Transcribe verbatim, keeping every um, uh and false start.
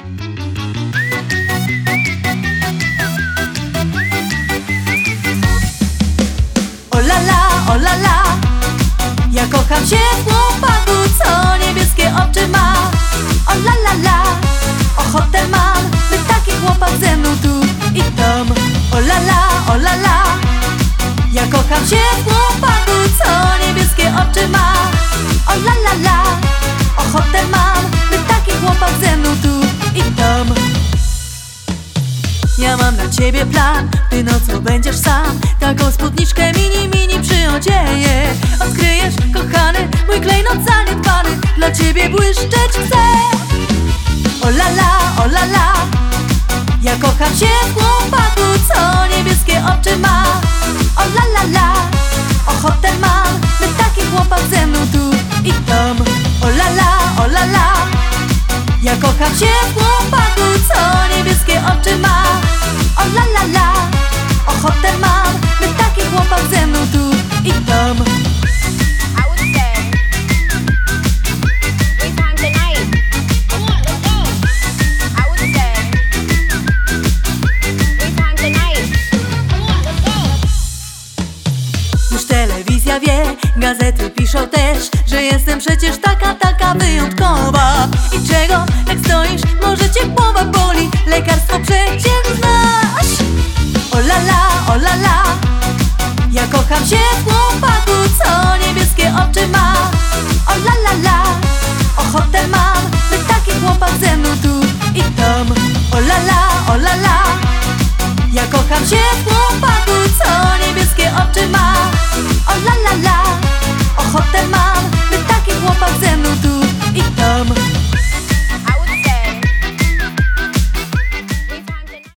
O la la, o la la, ja kocham się w chłopaku, co niebieskie oczy ma. O la la la, ochotę mam, by taki chłopak ze mną tu i tam. O la la, o la la, ja kocham się w chłopaku, co niebieskie oczy ma. O la la la, ochotę mam, by taki chłopak ze mną tu i tam. Ja mam dla ciebie plan, ty nocą będziesz sam. Taką spódniczkę mini, mini przyodzieję. Odkryjesz, kochany, mój klejnot zaniedbany, dla ciebie błyszczeć chcę. O la la, o la la, ja kocham się w chłopaku, co niebieskie oczy ma. O la la la, ochotę mam, by taki chłopak ze mną tu i tam. O la la, o la la, ja kocham się w chłopaku, co niebieskie oczy ma. O la la la, ochotę mam, by taki chłopak ze mną tu i tam. I would say we time tonight. Come on, let's go. I would say we time tonight. Come on, let's go. Już telewizja wie, gazety piszą też, że jestem przecież taka, taka wyjątkowa. I czego, jak stoisz, może cię głowa boli, lekarstwo przecież znasz. O la la, o la la, ja kocham się w chłopaku, co niebieskie oczy ma. O la la la, ochotę mam, by taki chłopak ze mną tu i tam. O la la, o la la, ja kocham się w chłopaku,